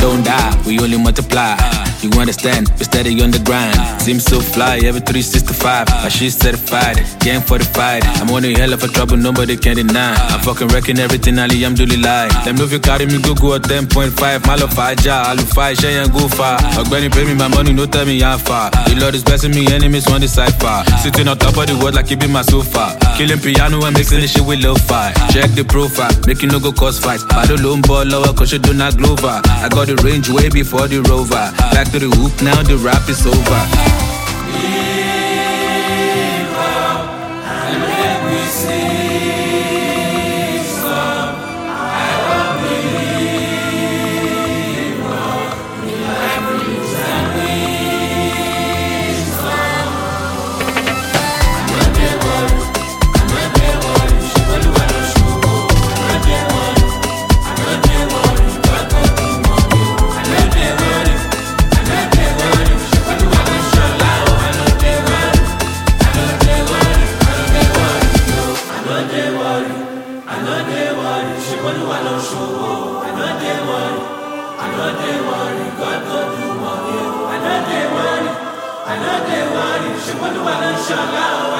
don't die, we only multiply. You understand, we steady on the grind. Seems so fly, every 365. My shit certified, game fortified. I'm on a hell of a trouble, nobody can deny. I'm fucking wrecking everything, Ali, I'm doing lie. Them know if you carry me, go at 10.5. Malo faja, alu fi, shay and go far. Ogbeni pay me my money, no tell me how far. The Lord is blessing me, enemies want the cipher. Sitting on top of the world like it be my sofa. Killing piano and mixing the shit with lo-fi. Check the profile, make you no go cause fight. I don't loan ball lower, cause you do not glover. I got the range way before the rover. Back to the hoop, now the rap is over. I know they worry, she won't do what I'm sure.